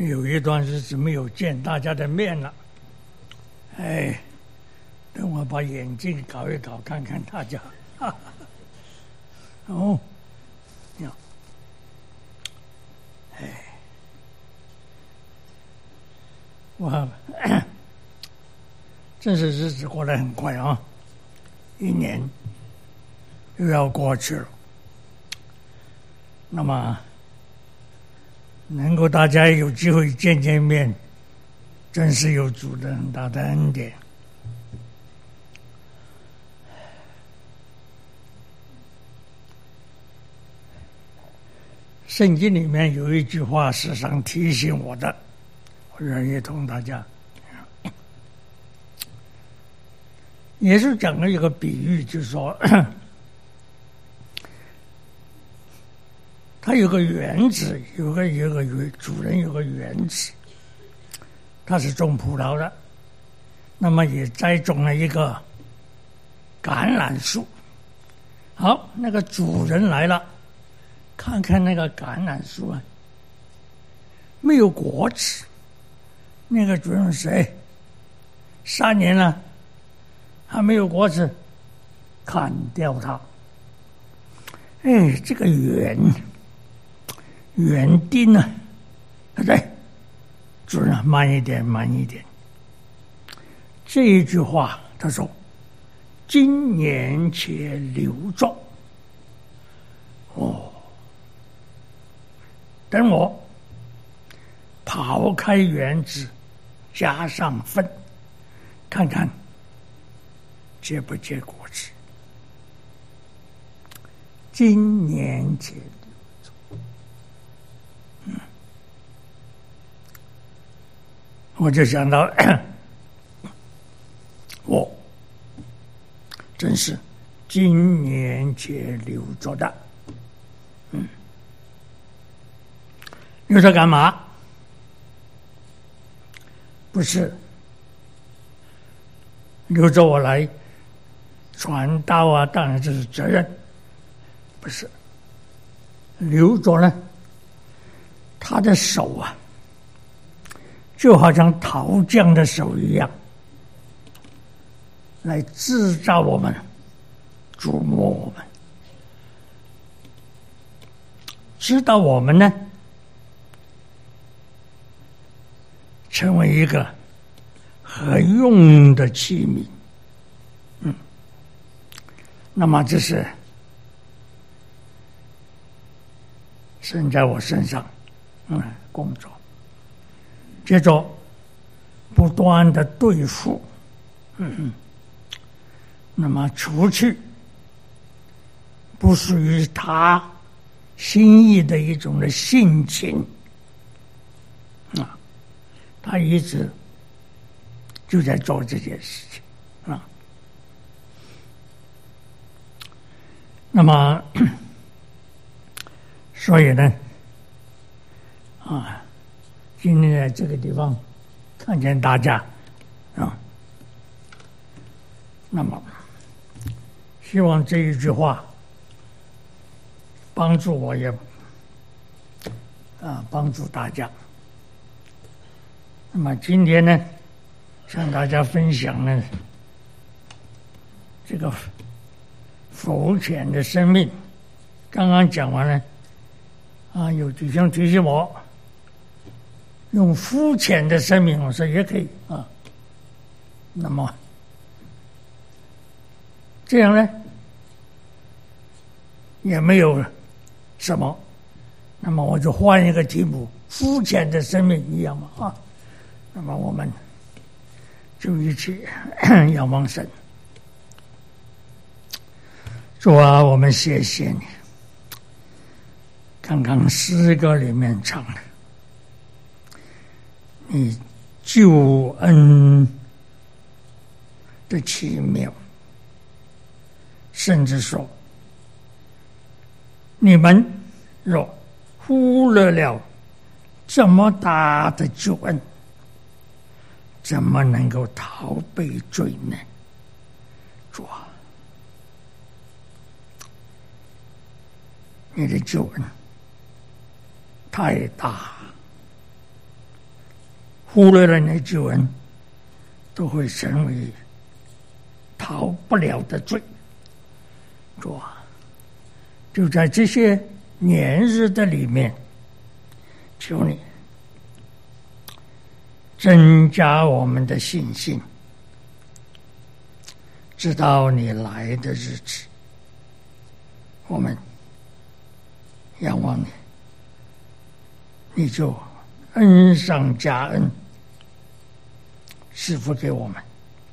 有一段日子没有见大家的面了，等我把眼镜搞一搞，看看大家。哦，你好，哇，真是日子过得很快啊，一年又要过去了。那么，能够大家有机会见见面，真是有主的很大的恩典。圣经里面有一句话时常提醒我的，我愿意同大家。也是讲了一个比喻，就是说，他有个园子，有个主人有个园子，他是种葡萄的，那么也栽种了一个橄榄树。好，那个主人来了，看看那个橄榄树啊，没有果子。那个主人说：“3年了，还没有果子，砍掉它。”这个园丁呢，对，主人慢一点，慢一点。这一句话他说：“今年且留着。”等我刨开园子，加上粪，看看结不结果子。今年且留着。我就想到，我真是今年且留着的。留着干嘛？不是留着我来传道啊，当然这是责任。不是留着呢，他的手啊，就好像陶匠的手一样，来制造我们，琢磨我们，知道我们呢成为一个合用的器皿。那么这是神在我身上工作，接着不断的对付，那么除去不属于他心意的一种的性情他一直就在做这件事情那么所以呢今天在这个地方看见大家那么希望这一句话帮助我，也帮助大家。那么今天呢，向大家分享呢这个浮浅的生命。刚刚讲完了有弟兄提醒我用肤浅的生命，我说也可以那么这样呢也没有什么，那么我就换一个题目，肤浅的生命一样嘛那么我们就一起仰望神。主啊，我们谢谢你。刚刚诗歌里面唱的，你救恩的奇妙，甚至说你们若忽略了这么大的救恩，怎么能够逃避罪呢？主啊，你的救恩太大， 忽略了那救恩，都会成为逃不了的罪。主啊，就在这些年日的里面，求你增加我们的信心，直到你来的日子，我们仰望你，你就恩上加恩，赐福给我们，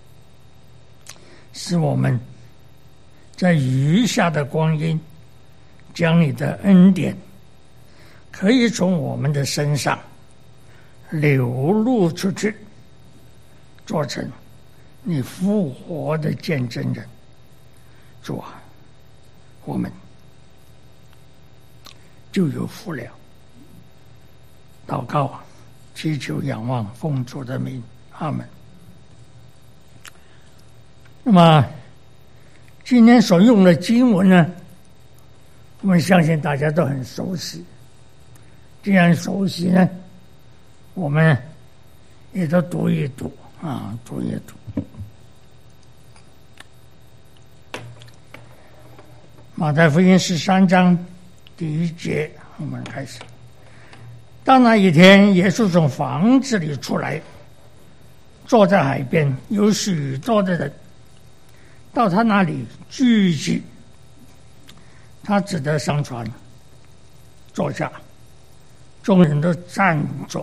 使我们在余下的光阴，将你的恩典可以从我们的身上流露出去，做成你复活的见证人。主啊，我们就有福了。祷告祈求仰望奉主的名，阿们。那么今天所用的经文呢，我们相信大家都很熟悉。既然熟悉呢，我们也都读一读啊，读一读。马太福音13章第1节，我们开始。到那一天，耶稣从房子里出来，坐在海边，有许多的人到他那里聚集。他只得上船，坐下，众人都站着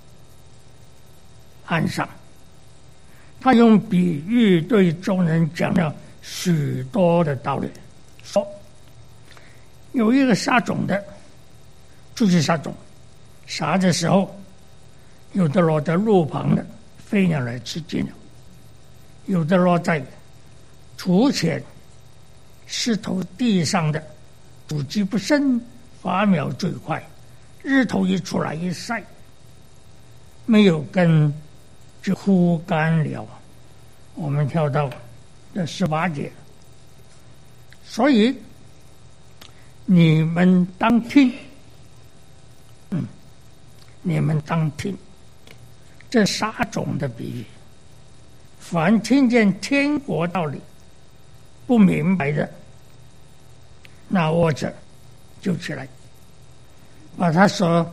岸上。他用比喻对众人讲了许多的道理，说有一个撒种的出去撒种，撒的时候，有的落在路旁的，飞鸟来吃尽了；有的落在土浅石头地上的，土基不深，发苗最快，日头一出来一晒，没有根就枯干了。我们跳到这18节，所以你们当听，你们当听这撒种的比喻。凡听见天国道理不明白的，那握着就起来，把他所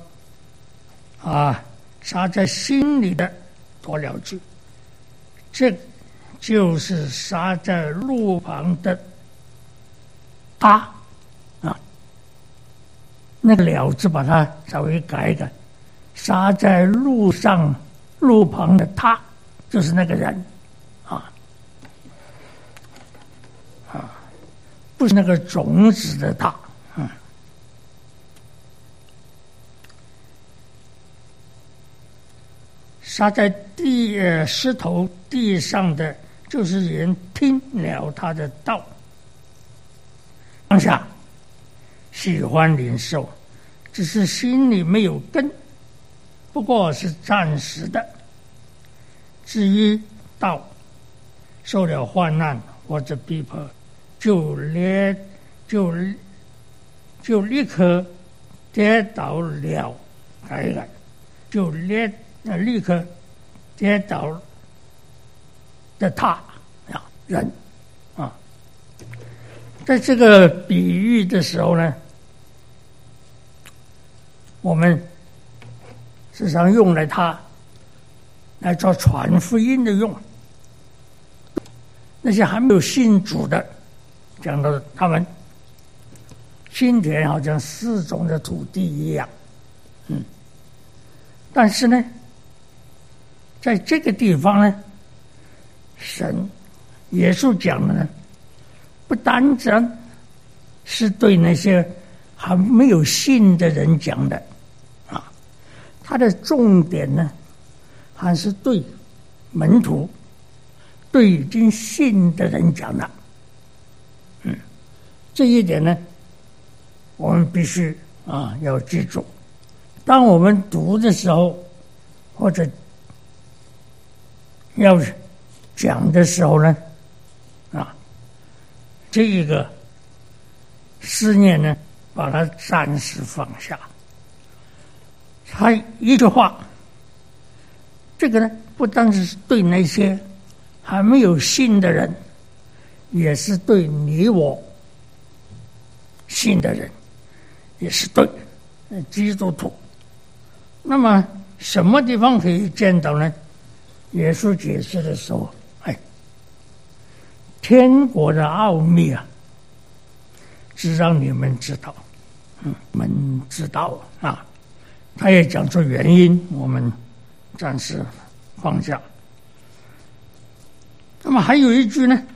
撒在心里的夺了去。这就是撒在路旁的他那个了字把它稍微改一改，撒在路旁的他就是那个人不是那个种子的他。撒在石头地上的，就是人听了他的道，当下喜欢领受，只是心里没有根，不过是暂时的。至于道，受了患难或者逼迫，就立刻跌倒了，就立刻跌倒的他人在这个比喻的时候呢，我们时常用来它来做传福音的用。那些还没有信主的，讲到他们心田好像四种的土地一样，但是呢，在这个地方呢，耶稣讲的呢，不单单是对那些还没有信的人讲的他的重点呢，还是对门徒，对已经信的人讲的。这一点呢，我们必须要记住。当我们读的时候，或者要讲的时候呢，这一个思念呢，把它暂时放下。他一句话这个呢，不单是对那些还没有信的人，也是对你我信的人，也是对基督徒。那么什么地方可以见到呢？耶稣解释的时候，天国的奥秘啊，只让你们知道，我们知道啊。他也讲出原因，我们暂时放下。那么还有一句呢，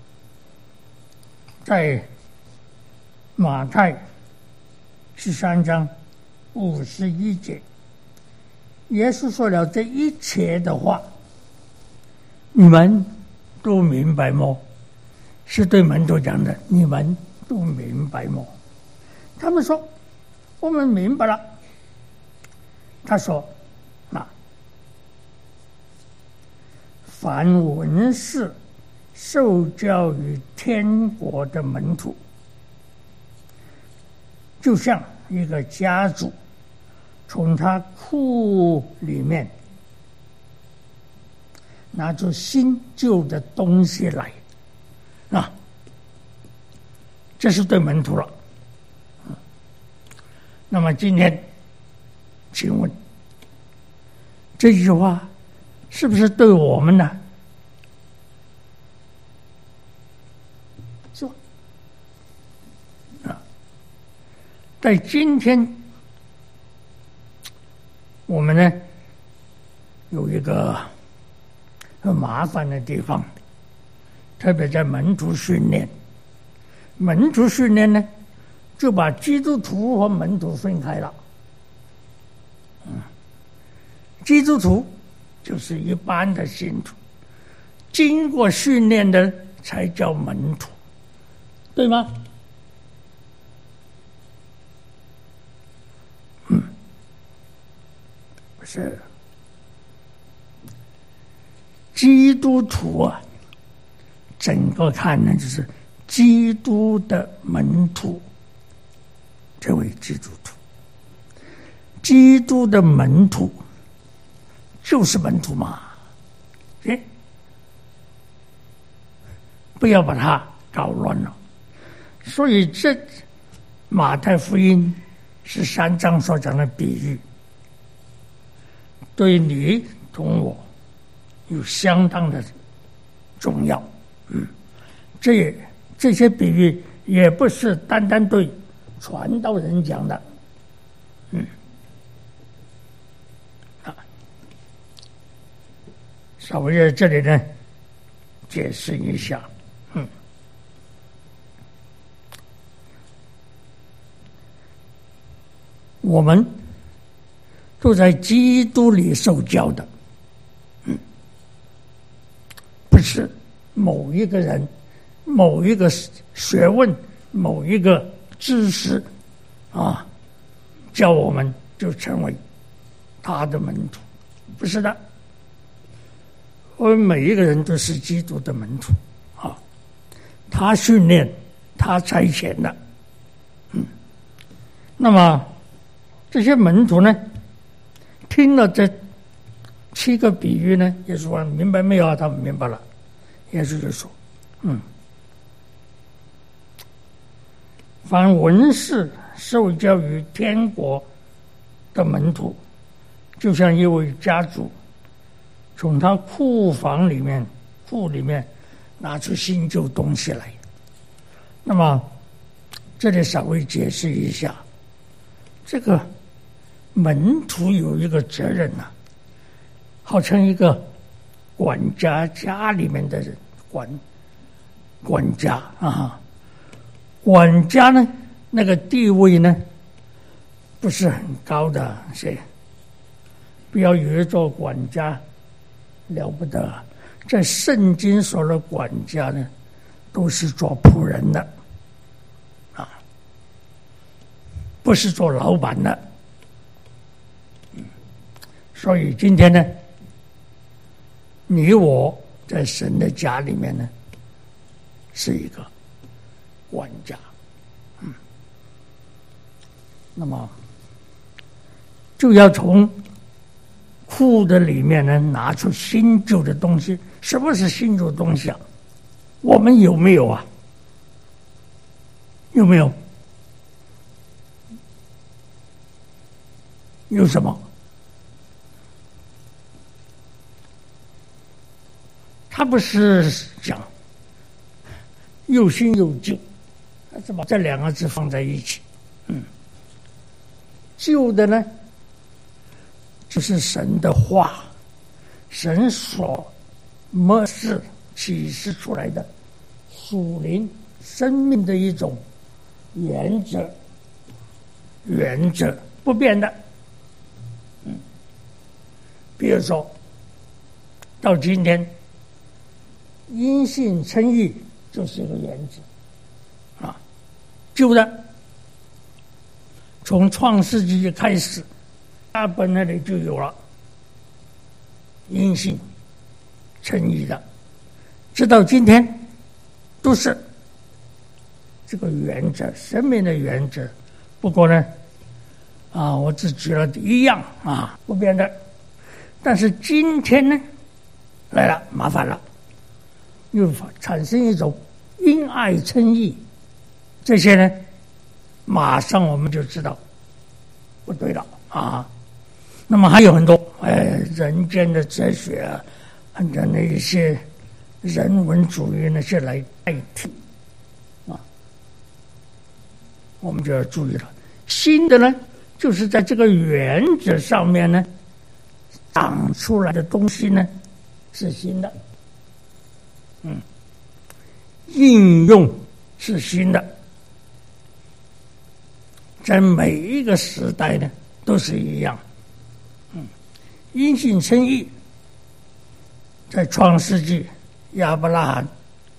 在马太13章51节，耶稣说了这一切的话，你们都明白吗？是对门徒讲的，你们都明白吗？他们说我们明白了。他说凡文士受教于天国的门徒，就像一个家主从他库里面拿出新旧的东西来，这是对门徒了。那么今天请问这句话是不是对我们呢？是吧？在今天我们呢有一个很麻烦的地方，特别在门徒训练。门徒训练呢，就把基督徒和门徒分开了。基督徒就是一般的信徒，经过训练的才叫门徒，对吗？不是。基督徒啊，整个看呢，就是基督的门徒，这位基督徒，基督的门徒就是门徒嘛，不要把它搞乱了。所以这马太福音13章所讲的比喻，对你同我有相当的重要。这些比喻也不是单单对传道人讲的。稍微在这里呢解释一下。我们都在基督里受教的，不是某一个人、某一个学问、某一个知识教我们就成为他的门徒，不是的。我们每一个人都是基督的门徒他训练，他差遣的。那么这些门徒呢，听了这7个比喻呢，耶稣说明白没有？他们明白了。耶稣就说凡文士受教于天国的门徒，就像一位家主从他库里面拿出新旧东西来。那么这里稍微解释一下，这个门徒有一个责任好像一个管家家里面的人，管家管家呢，那个地位呢不是很高的，不要以为做管家了不得。在圣经说的管家呢，都是做仆人的不是做老板的。所以今天呢，你我在神的家里面呢，是一个管家。那么就要从库的里面呢拿出新旧的东西。什么是新旧的东西啊？我们有没有啊？有没有？有什么？他不是讲又新又旧，他是把这两个字放在一起。旧的呢，就是神的话，神所漠视启示出来的属灵生命的一种原则不变的。比如说到今天，因信称义就是一个原则啊，旧的从创世纪开始，他本来就有了因信称义的，直到今天都是这个原则，生命的原则。不过呢，我只举了一样不变的。但是今天呢，来了麻烦了，又产生一种因爱称义，这些呢，马上我们就知道不对了啊。那么还有很多人间的哲学的那一些人文主义那些来代替我们就要注意了。新的呢，就是在这个原则上面呢，长出来的东西呢是新的，应用是新的，在每一个时代呢都是一样。因信称义，在创世纪亚伯拉罕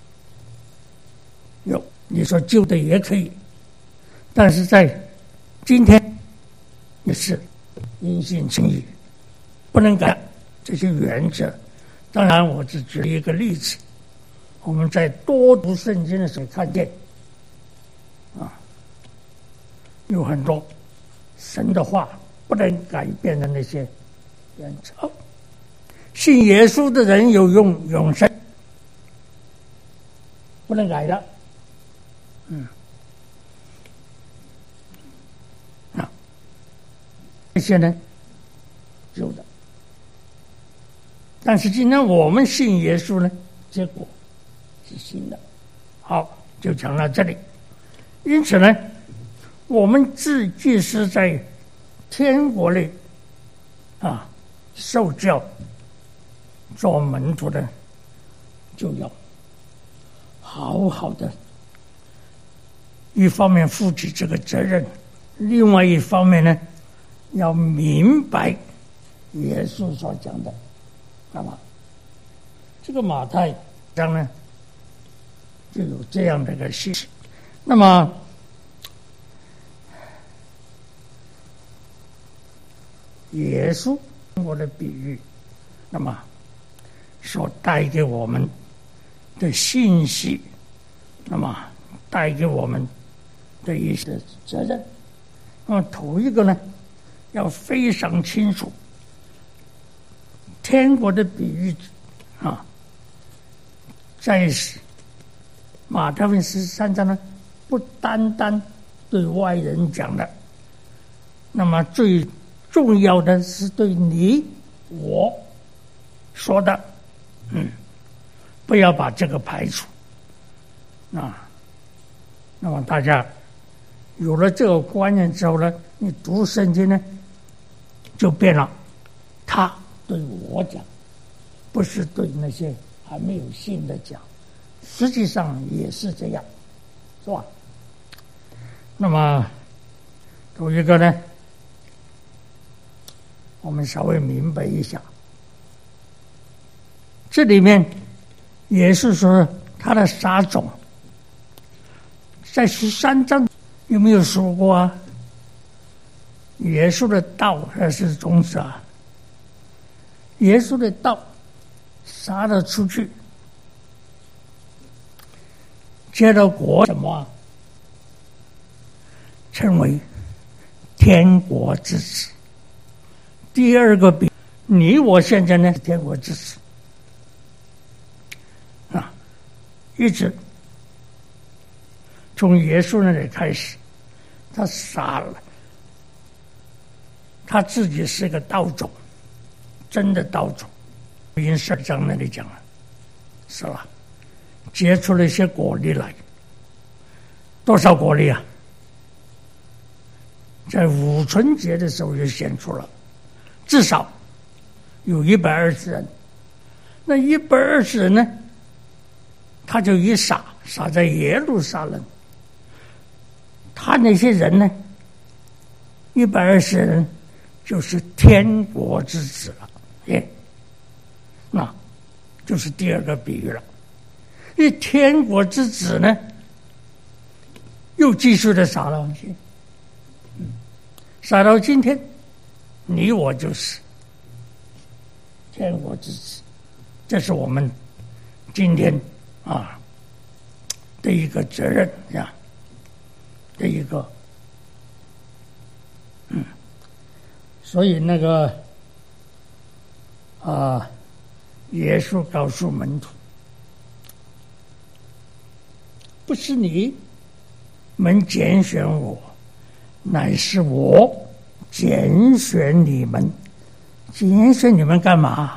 有，你说旧的也可以，但是在今天也是因信称义，不能改这些原则。当然我只举了一个例子，我们在多读圣经的时候看见有很多神的话不能改变的那些原则。信耶稣的人有永生，不能改的。这些呢旧的，但是今天我们信耶稣呢，结果是新的。好，就讲到这里。因此呢，我们既是在天国里受教做门徒的，就要好好的一方面负起这个责任，另外一方面呢，要明白耶稣所讲的干嘛。这个马太章呢就有这样的一个信息。那么耶稣通过的比喻，那么所带给我们的信息，那么带给我们的一些责任。那么头一个呢，要非常清楚天国的比喻在马太福音13章呢，不单单对外人讲的，那么最重要的是对你我说的，不要把这个排除那么大家有了这个观念之后呢，你读圣经呢就变了，他对我讲，不是对那些还没有信的讲，实际上也是这样，是吧？那么有一个呢，我们稍微明白一下，这里面也是说他的撒种，在13章有没有说过啊？耶稣的道还是种子啊？耶稣的道撒了出去，结了果什么？称为天国之子。第二个比你我现在呢，天国之子啊，一直从耶稣那里开始，他杀了，他自己是个道种，真的道种。福音12章那里讲了，是吧？结出了一些果粒来，多少果粒啊？在五旬节的时候就显出了，至少有120人。那120人呢，他就一撒在耶路撒冷。他那些人呢，120人就是天国之子了，那就是第二个比喻了。因为天国之子呢，又继续的撒了，撒到今天，你我就是天国之子，这是我们今天的一个责任呀，的一个所以那个耶稣告诉门徒，不是你们拣选我，乃是我拣选你们。拣选你们干嘛？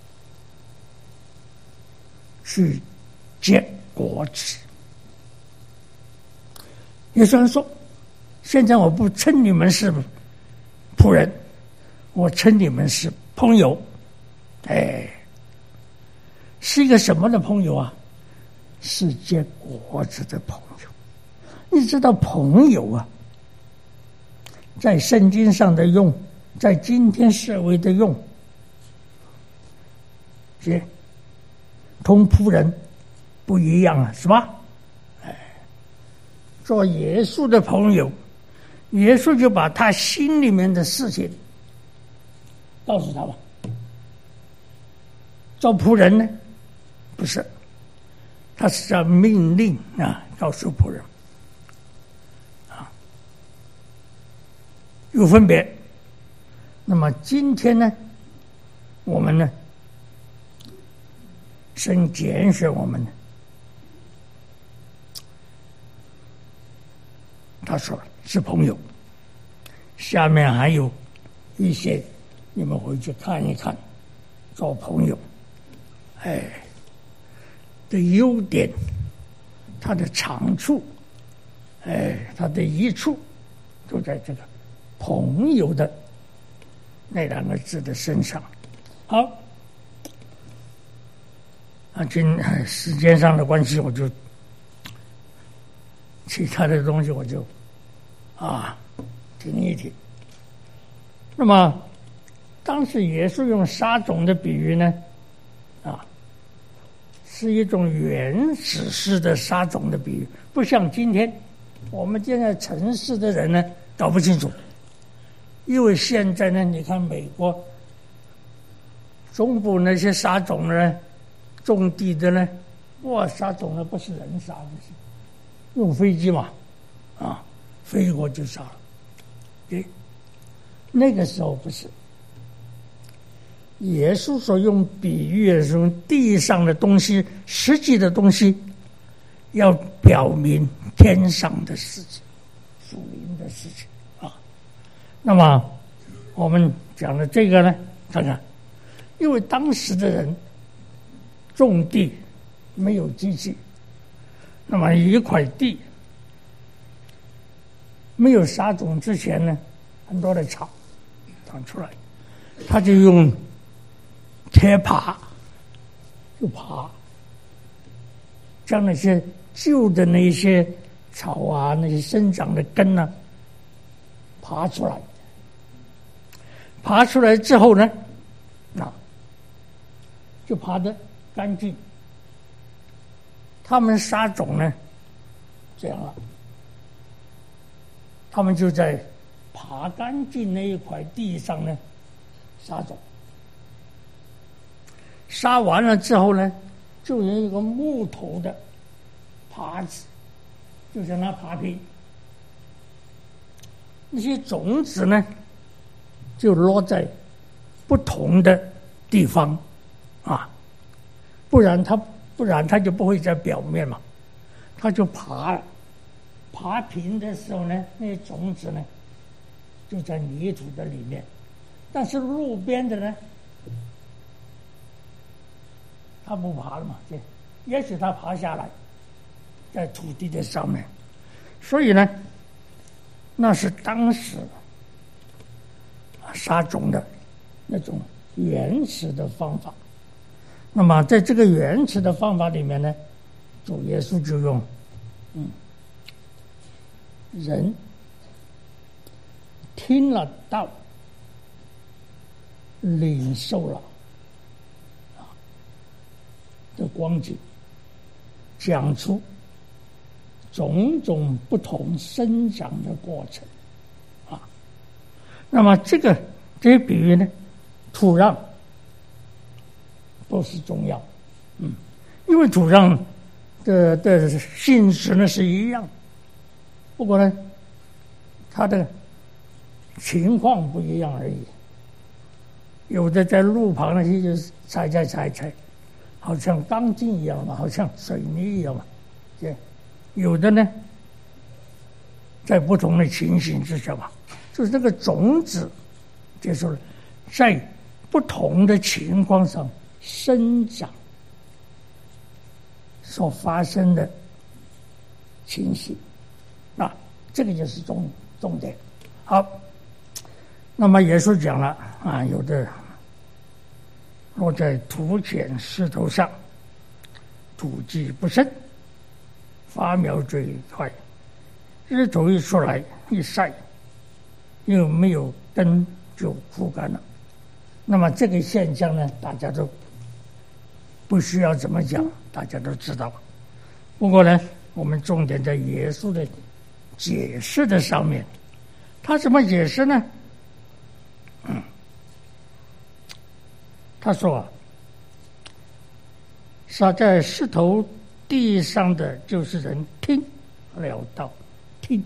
去结果子。耶稣说，现在我不称你们是仆人，我称你们是朋友。是一个什么的朋友啊？是结果子的朋友。你知道朋友啊，在圣经上的用，在今天社会的用，同仆人不一样啊，是吧？做耶稣的朋友，耶稣就把他心里面的事情告诉他吧。做仆人呢，不是，他是要命令告诉仆人有分别。那么今天呢，我们呢，神拣选我们，他说是朋友。下面还有一些，你们回去看一看，做朋友的优点，他的长处，他的益处，都在这个朋友的那2个字的身上。好，时间上的关系，我就其他的东西我就听一听。那么当时耶稣用撒种的比喻呢，是一种原始式的撒种的比喻，不像今天我们现在城市的人呢搞不清楚。因为现在呢，你看美国中部那些撒种的呢，种地的呢，撒种的不是人撒的，是用飞机嘛，飞过就撒了。那个时候不是。耶稣所用比喻的时候，地上的东西，实际的东西，要表明天上的事情，属灵的事情那么我们讲的这个呢，看看，因为当时的人种地没有机器，那么一块地没有撒种之前呢，很多的草长出来，他就用铁耙就耙，将那些旧的那些草啊，那些生长的根耙出来。耙出来之后呢，就耙得干净。他们撒种呢，这样了，他们就在耙干净那一块地上呢撒种。撒完了之后呢，就用一个木头的耙子，就像那耙平，那些种子呢就落在不同的地方啊，不然它就不会在表面嘛，它就爬平的时候呢，那些种子呢就在泥土的里面，但是路边的呢，它不爬了嘛，也许它爬下来，在土地的上面，所以呢，那是当时撒种的那种原始的方法。那么在这个原始的方法里面呢，主耶稣就用人听了道，领受了的光景，讲出种种不同生长的过程啊。那么这些比喻呢，土壤都是重要，因为土壤的性质呢是一样，不过呢，它的情况不一样而已。有的在路旁那些就是踩，好像钢筋一样嘛，好像水泥一样嘛。有的呢，在不同的情形之下嘛，就是这个种子，就是在不同的情况上生长所发生的情形，这个就是重点。好，那么耶稣讲了啊，有的落在土浅石头上，土质不深，发苗最快，日头一出来一晒，又没有根就枯干了。那么这个现象呢，大家都不需要怎么讲，大家都知道。不过呢，我们重点在耶稣的解释的上面。他怎么解释呢？他说撒在石头地上的就是人听了道，听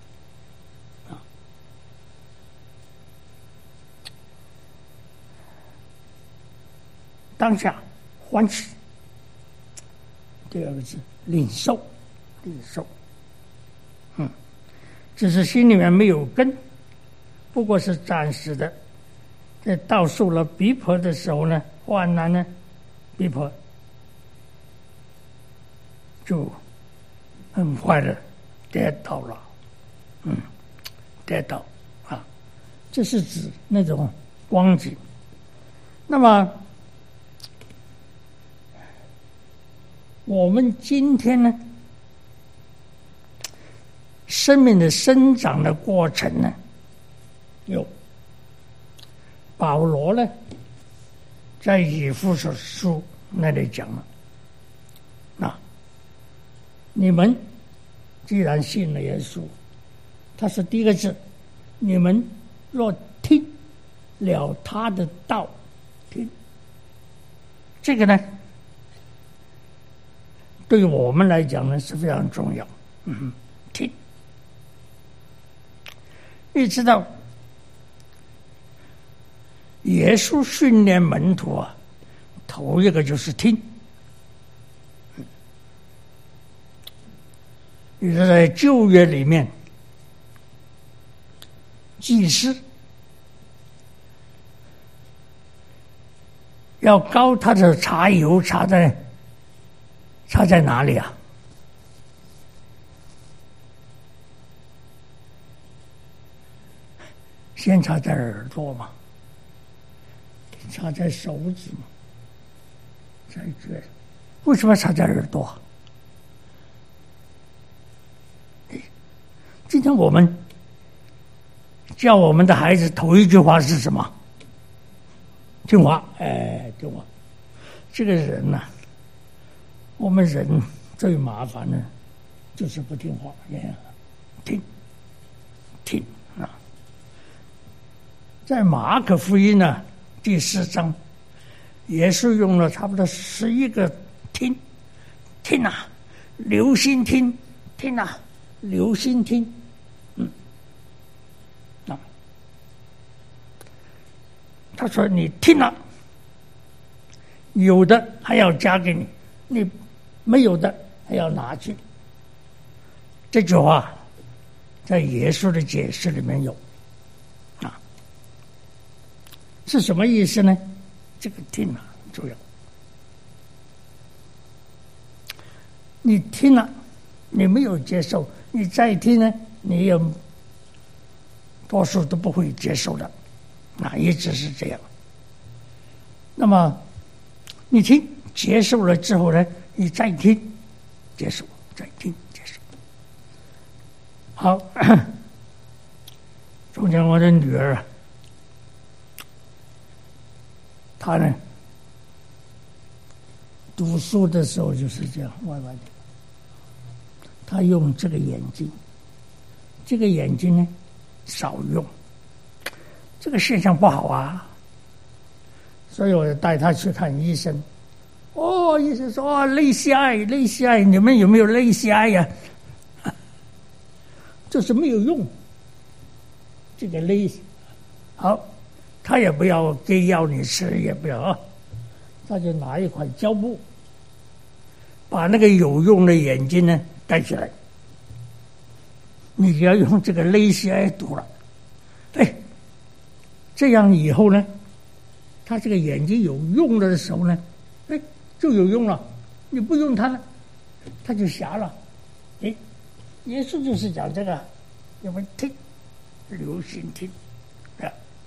当下欢喜。第二个字领受，只是心里面没有根，不过是暂时的。在到受了逼迫的时候呢，患难呢，逼迫就很快的跌倒了，跌倒啊，这是指那种光景。那么我们今天呢，生命的生长的过程呢，有保罗呢在以弗所书那里讲了，你们既然信了耶稣，他是第一个字，你们若听了他的道，听这个呢，对我们来讲呢是非常重要。听，你知道耶稣训练门徒啊，头一个就是听。你说在旧约里面，祭司要膏他的茶油擦在哪里啊？先擦在耳朵嘛，擦在手指嘛，在这，为什么擦在耳朵？今天我们叫我们的孩子头一句话是什么？听话，听话。这个人呐，我们人最麻烦的就是不听话，听啊。在马可福音呢第4章，也是用了差不多11个听啊，留心听啊，留心听， 他说你听了，有的还要加给你，你没有的还要拿去。这句话在耶稣的解释里面有啊，是什么意思呢？这个听了重要。你听了，你没有接受，你再听呢，你也多数都不会接受的，啊，一直是这样。那么你听接受了之后呢，你再听接受，再听接受。好，从前我的女儿啊，她呢读书的时候就是这样歪歪的，她用这个眼睛，这个眼睛呢少用，这个现象不好啊，所以我带她去看医生。哦，医生说哦，泪腺癌，你们有没有泪腺癌呀？这是没有用，这个泪好，他也不要给药你吃，也不要啊，他就拿一块胶布，把那个有用的眼睛呢戴起来，你要用这个泪腺癌堵了，哎，这样以后呢，他这个眼睛有用了的时候呢，哎，就有用了，你不用它呢，它就瞎了，哎。耶稣就是讲这个，我们听，留心听，啊。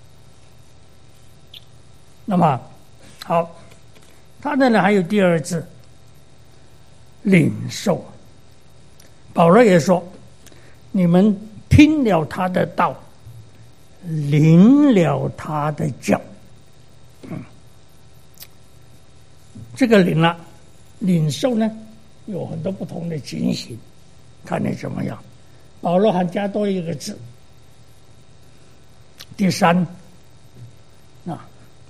那么好，他那里还有第二字，领受。保罗也说，你们听了他的道，领了他的教。这个领了，领受呢，有很多不同的情形。看你怎么样，保罗还加多一个字，第三，啊，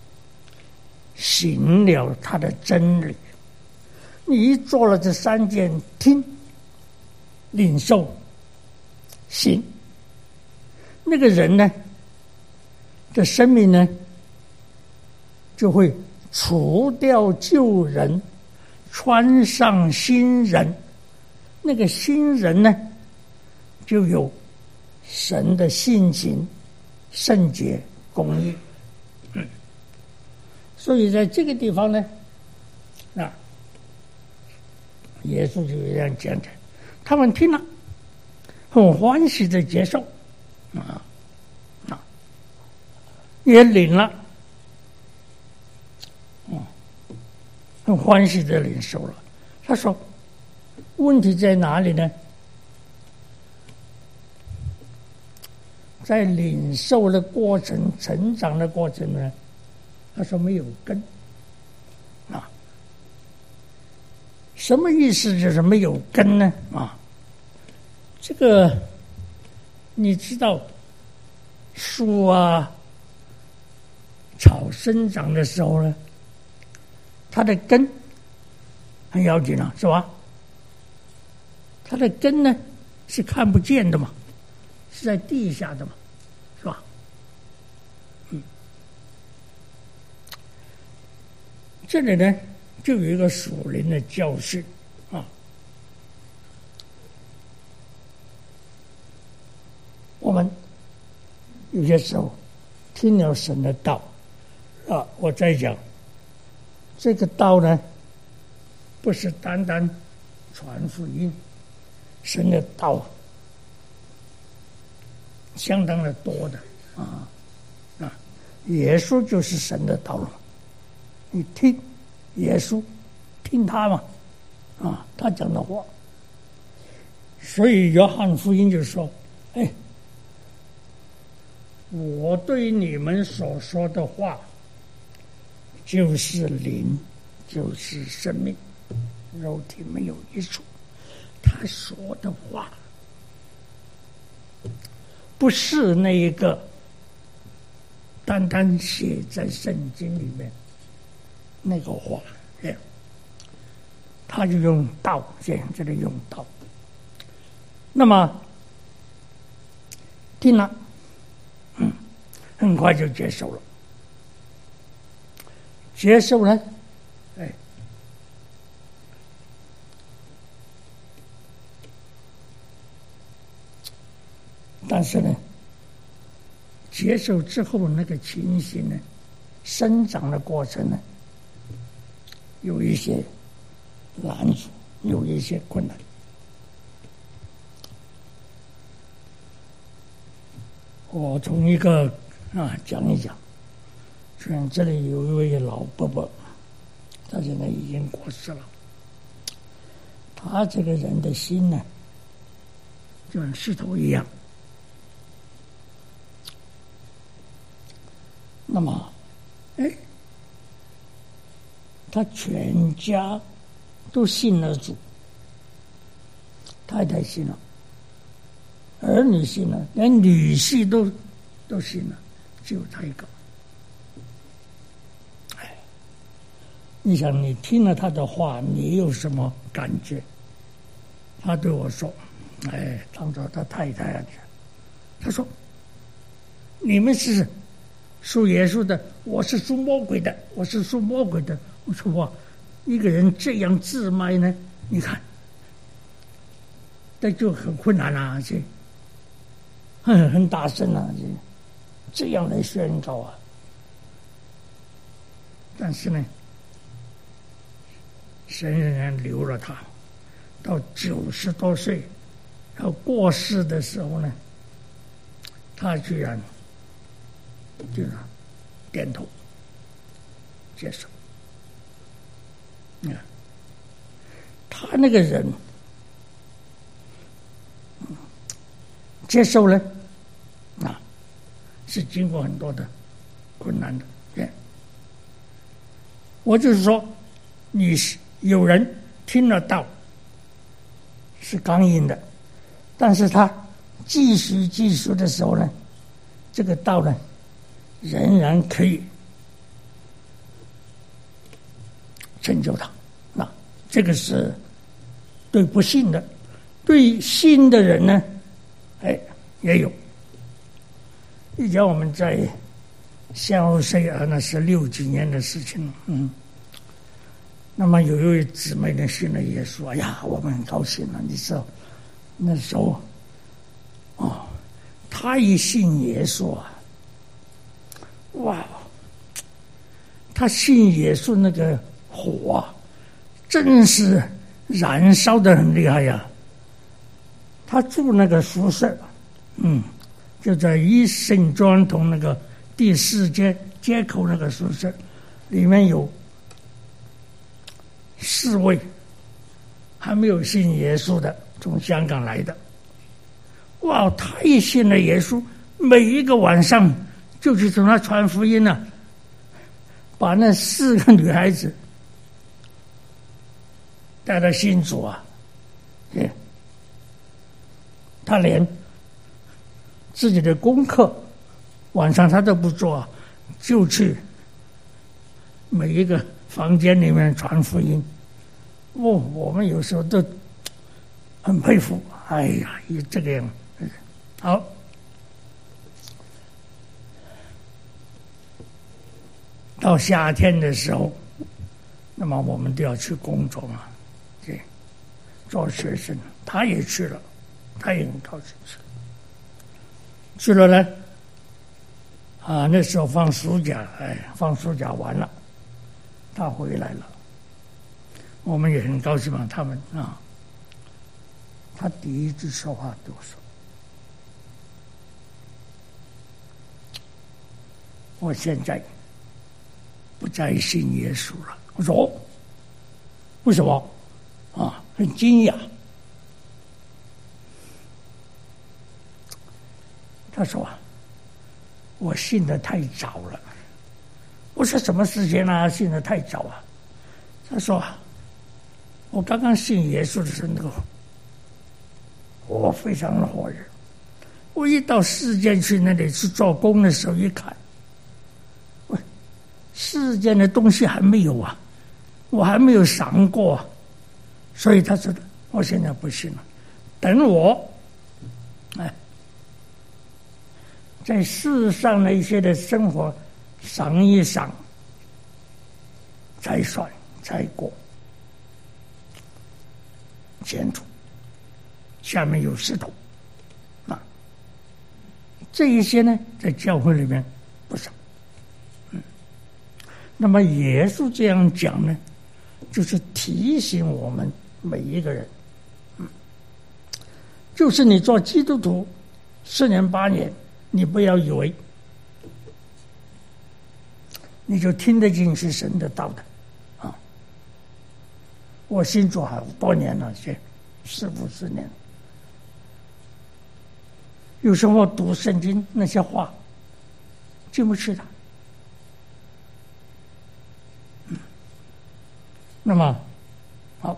行了他的真理。你一做了这三件，听、领受、行，那个人呢的生命呢，就会除掉旧人，穿上新人。那个新人呢，就有神的性情、圣洁、公义。所以在这个地方呢，啊，耶稣就这样讲的，他们听了，很欢喜的接受，也领了，很欢喜的领受了。他说，问题在哪里呢？在领受的过程、成长的过程呢，他说没有根啊。什么意思？就是没有根呢？啊，这个你知道，树啊、草生长的时候呢，它的根很要紧啊，是吧？它的根呢是看不见的嘛，是在地下的嘛，是吧？这里呢就有一个属灵的教训啊。我们有些时候听了神的道啊，我在讲这个道呢，不是单单传福音。神的道相当的多的啊，耶稣就是神的道了。你听耶稣，听他嘛，啊，他讲的话。所以约翰福音就说：“哎，我对你们所说的话，就是灵，就是生命，肉体没有益处。”他说的话不是那一个单单写在圣经里面那个话，他就用道，这里用道。那么听了，很快就接受了。 接受呢？但是呢，接受之后那个情形呢，生长的过程呢，有一些难处，有一些困难。我从一个讲一讲，虽然这里有一位老伯伯，他现在已经过世了。他这个人的心呢，就像石头一样。那么，他全家都信了主，太太信了，儿女信了，连女婿都信了，只有他一个。你想，你听了他的话，你有什么感觉？他对我说：“当着他太太他说，你们是属耶稣的，我是属魔鬼的，我是属魔鬼的。”我说：“哇，一个人这样自卖呢？你看，这就很困难啊，这很大声啊，这样来宣告啊。但是呢，神仍然留了他，到90多岁要过世的时候呢，他居然就点头接受。他那个人接受呢，是经过很多的困难的。我就是说，你有人听了道是刚硬的，但是他继续的时候呢，这个道呢仍然可以成就他。那这个是对不信的，对信的人呢，也有。以前我们在小水那是60几年的事情了。那么有一位姊妹呢信了耶稣，我们很高兴了。你知道那时候他一信耶稣哇，他信耶稣那个火真是燃烧的很厉害呀。他住那个宿舍，就在一圣庄同那个第4街口那个宿舍，里面有4位还没有信耶稣的，从香港来的。哇，他一信了耶稣，每一个晚上就去从他传福音了，把那4个女孩子带到信主他连自己的功课晚上他都不做，就去每一个房间里面传福音。我们有时候都很佩服，这个样。好，到夏天的时候，那么我们都要去工作嘛，做学生。他也去了，他也很高兴去了呢。那时候放暑假，放暑假完了，他回来了，我们也很高兴嘛。他们他第一句说话对我说：“我现在不再信耶稣了。”我说：“为什么？”很惊讶。他说：“我信得太早了。”我说：“什么时间信得太早啊？”他说：“我刚刚信耶稣的时候，我非常的火热。我一到世间去那里去做工的时候，一看，世间的东西还没有我还没有尝过所以他说我现在不信了，等我在世上的一些的生活赏一赏， 再算再过前土，下面有石头啊，这一些呢在教会里面不少。那么耶稣这样讲呢，就是提醒我们每一个人，就是你做基督徒4年8年，你不要以为你就听得进去神的道的啊！我信主好多年了，40-50年，有时候读圣经那些话进不去的。那么好，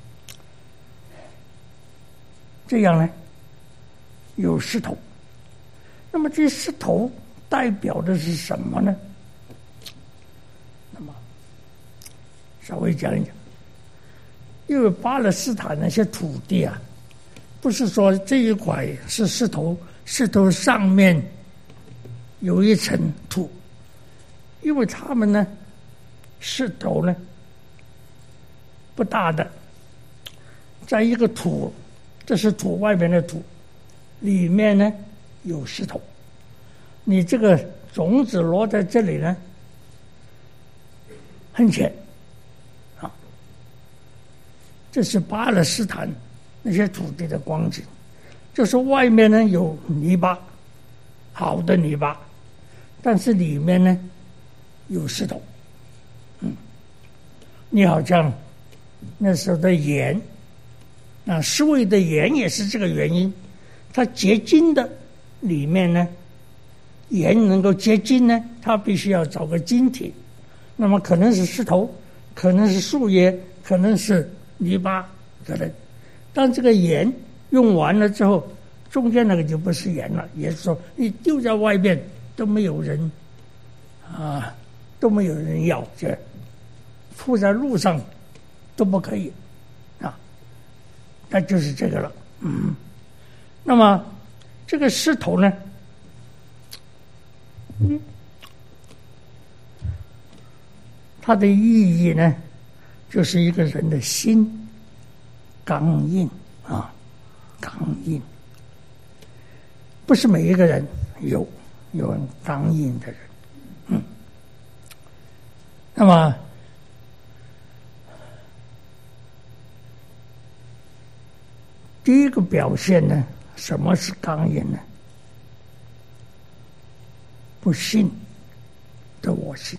这样呢，有石头。那么这石头代表的是什么呢？那么稍微讲一讲，因为巴勒斯坦那些土地啊，不是说这一块是石头，石头上面有一层土，因为他们呢，石头呢不大的，在一个土，这是土外面的土，里面呢有石头，你这个种子落在这里呢，很浅啊。这是巴勒斯坦那些土地的光景，就是外面呢有泥巴，好的泥巴，但是里面呢有石头。你好像那时候的盐啊，施味的盐也是这个原因，它结晶的里面呢，盐能够结晶呢，它必须要找个晶体，那么可能是石头，可能是树叶，可能是泥巴，可能，但这个盐用完了之后，中间那个就不是盐了，也就是说你丢在外面都没有人啊，都没有人要，这铺在路上都不可以啊，那就是这个了。那么这个石头呢，它的意义呢，就是一个人的心刚硬啊，刚硬，不是每一个人有很刚硬的人。那么第一个表现呢，什么是刚硬呢？不信的我信。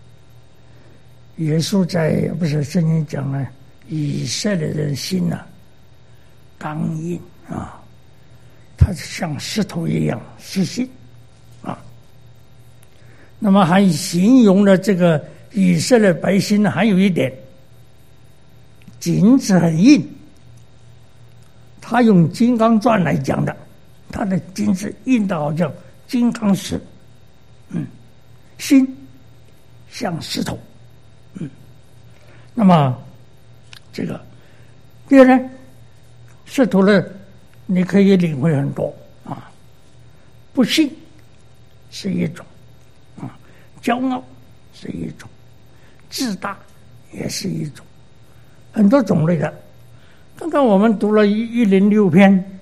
耶稣不是圣经讲了，以色列人心啊刚硬啊，他像石头一样失信啊。那么还形容了这个以色列百姓呢，还有一点，颈子很硬。他用《金刚传》来讲的，他的颈子硬得好像金刚石，心像石头，那么这个第二呢，石头呢，你可以领会很多啊，不信是一种啊，骄傲是一种，自大也是一种，很多种类的。刚刚我们读了106篇，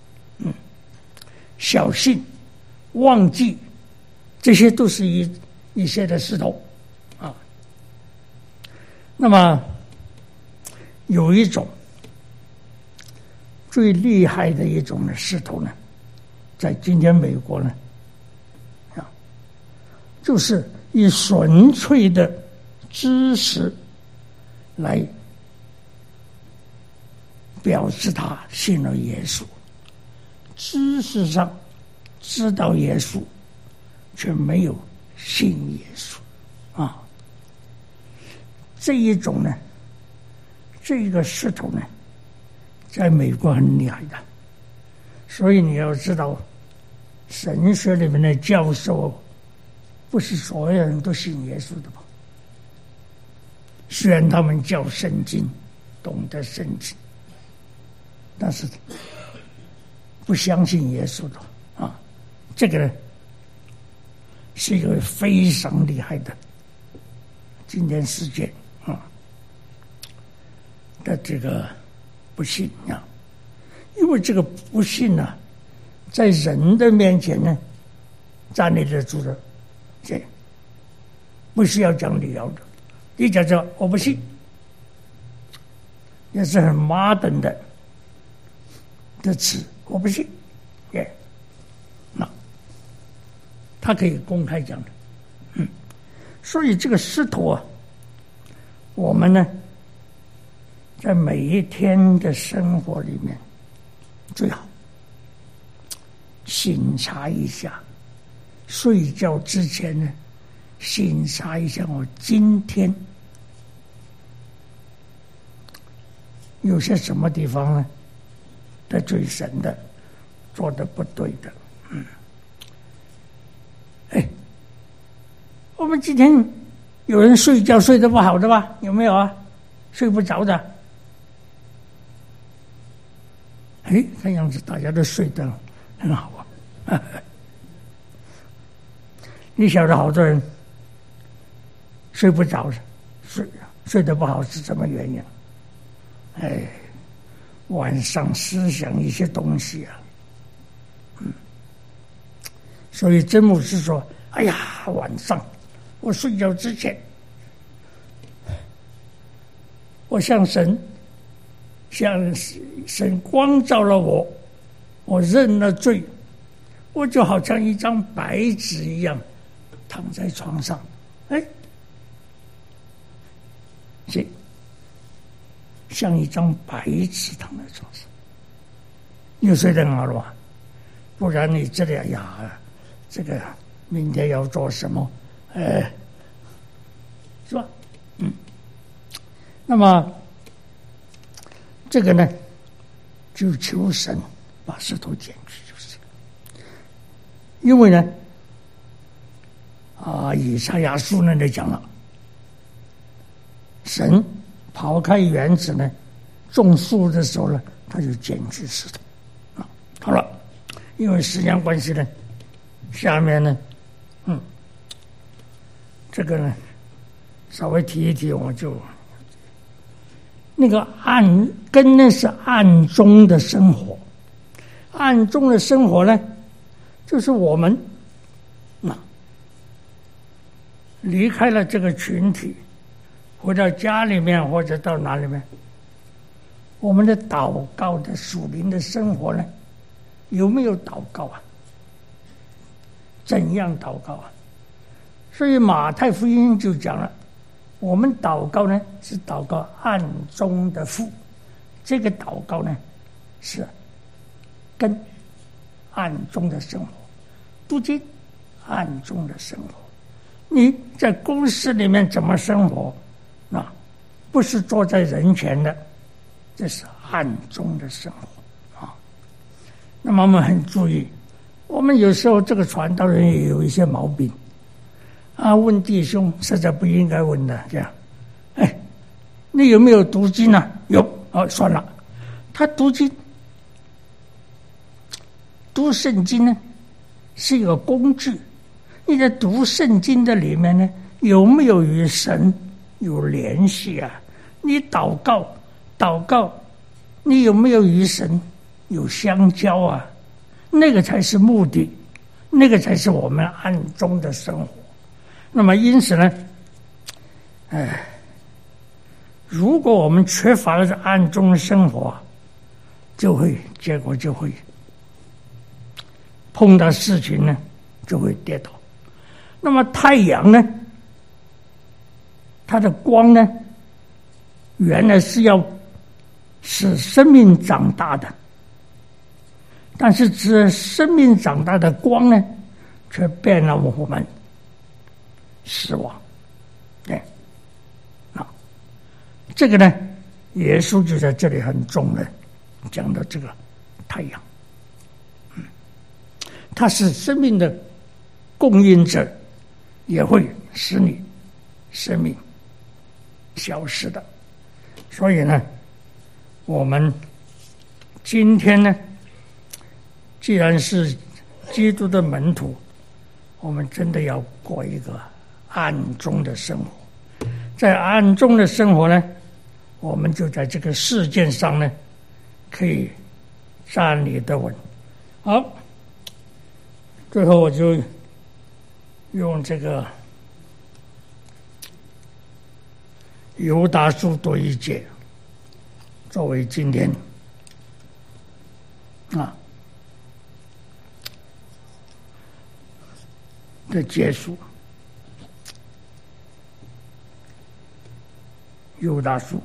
小信、忘记，这些都是一些的石头啊。那么有一种最厉害的一种的石头呢，在今天美国呢，就是以纯粹的知识来表示他信了耶稣，知识上知道耶稣，却没有信耶稣啊。这一种呢，这个石头呢，在美国很厉害的，所以你要知道，神学里面的教授不是所有人都信耶稣的吧？虽然他们教圣经，懂得圣经，但是不相信耶稣的啊，这个呢是一个非常厉害的今天世界的这个不信啊，因为这个不信呢，在人的面前呢，站立得住的，这不需要讲理由的，一讲说我不信，也是很麻等的词，我不信，那他可以公开讲的，所以这个师徒啊，我们呢，在每一天的生活里面，最好审查一下，睡觉之前呢，审查一下我今天有些什么地方呢得罪神的，做的不对的。我们今天有人睡觉睡得不好的吧？有没有啊？睡不着的。看样子大家都睡得很好啊。你晓得好多人睡不着，睡得不好是什么原因？晚上思想一些东西啊。所以真牧师说：“哎呀，晚上我睡觉之前，我向神光照了我，我认了罪，我就好像一张白纸一样躺在床上，像一张白纸躺在床上，你睡得很好了吧？不然你这里这个明天要做什么？是吧？那么这个呢，就求神把石头剪去，就是因为呢，以赛亚书那里讲了，神刨开园子呢，种树的时候呢，他就剪去石头。好了，因为时间关系呢，下面呢，这个呢，稍微提一提，我就那个暗根呢是暗中的生活，暗中的生活呢，就是我们离开了这个群体，回到家里面或者到哪里面，我们的祷告的属灵的生活呢，有没有祷告啊？怎样祷告啊？所以马太福音就讲了，我们祷告呢是祷告暗中的父，这个祷告呢是跟暗中的生活，读经暗中的生活。你在公司里面怎么生活？不是坐在人前的，这是暗中的生活啊。那么我们很注意，我们有时候这个传道人也有一些毛病问弟兄实在不应该问的，这样，你有没有读经呢？有，算了，他读经读圣经呢是一个工具，你在读圣经的里面呢，有没有与神有联系啊？你祷告，你有没有与神有相交啊？那个才是目的，那个才是我们暗中的生活。那么因此呢，如果我们缺乏了暗中的生活，结果就会碰到事情呢，就会跌倒。那么太阳呢，它的光呢，原来是要使生命长大的，但是使生命长大的光呢，却变了我们死亡。这个呢，耶稣就在这里很重的讲到这个太阳，它是生命的供应者，也会使你生命消失的。所以呢，我们今天呢，既然是基督的门徒，我们真的要过一个暗中的生活。在暗中的生活呢， 我们就在这个事件上呢，可以站立得稳。好，最后我就用这个犹大书多一节作为今天的结束。犹大书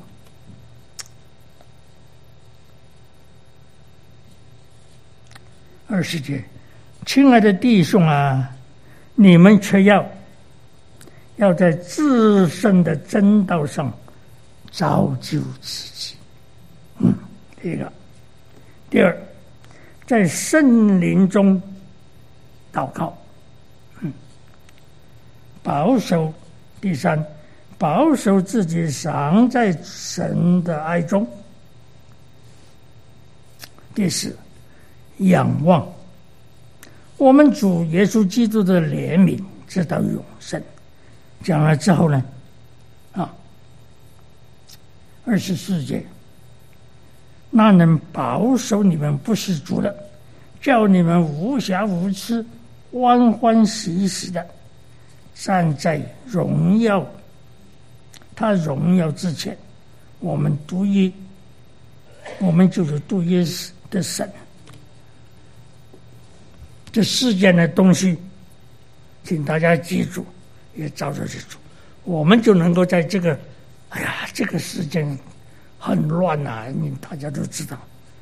20节，亲爱的弟兄啊，你们却要在自身的真道上造就自己。第一个。第二，在圣灵中祷告。保守。第三，保守自己常在神的爱中。第四，仰望我们主耶稣基督的怜悯直到永生。讲了之后呢24节，那能保守你们不失足的，叫你们无瑕无疵，欢欢喜喜的站在他荣耀之前。我们就是独一的神。这世间的东西请大家记住，也照着去做，我们就能够在这个这个世间很乱大家都知道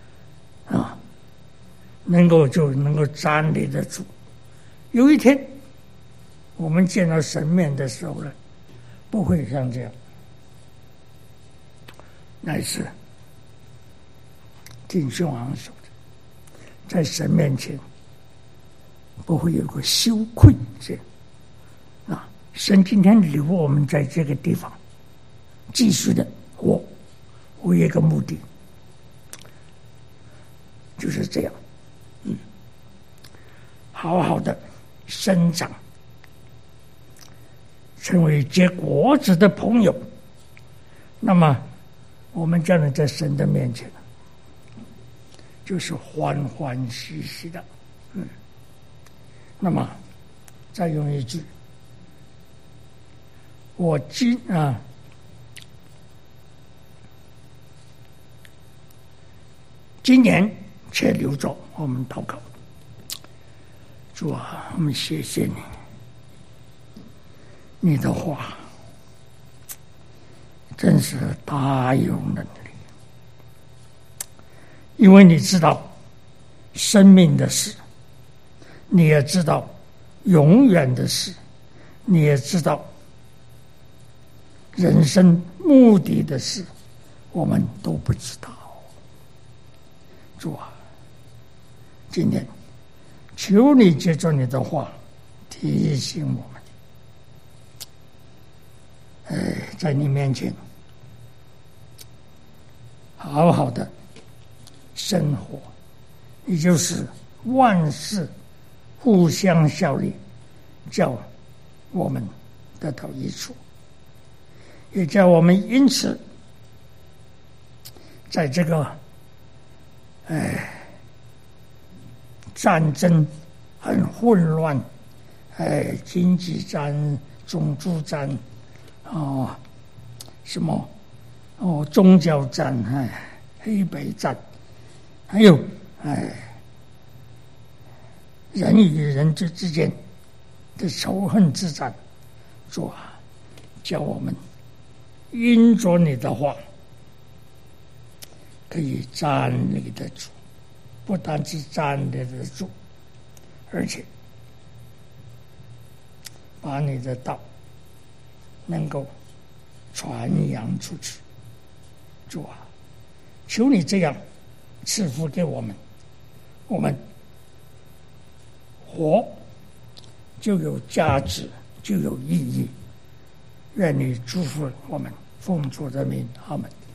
能够站立得住。有一天我们见到神面的时候呢，不会像这样，乃是挺胸昂首的，在神面前不会有个羞愧。这样神今天留我们在这个地方继续的活，为一个目的，就是这样好好的生长，成为结果子的朋友。那么我们将来在神的面前就是欢欢喜喜的。那么再用一句，我今年且留着我们祷告。主啊，我们谢谢你，你的话真是大有能力，因为你知道生命的事，你也知道永远的事，你也知道人生目的的事，我们都不知道。主啊，今天求你借着你的话提醒我们，在你面前好好的生活，也就是万事互相效力，叫我们得到益处，也叫我们因此在这个战争很混乱，经济战、种族战，宗教战，黑白战，还有人与人之间的仇恨之战。主啊，叫我们因着你的话可以站立得住，不单是站立得住，而且把你的道能够传扬出去。主啊，求你这样赐福给我们，我们活就有价值，就有意义。愿你祝福我们，奉主的名，阿们。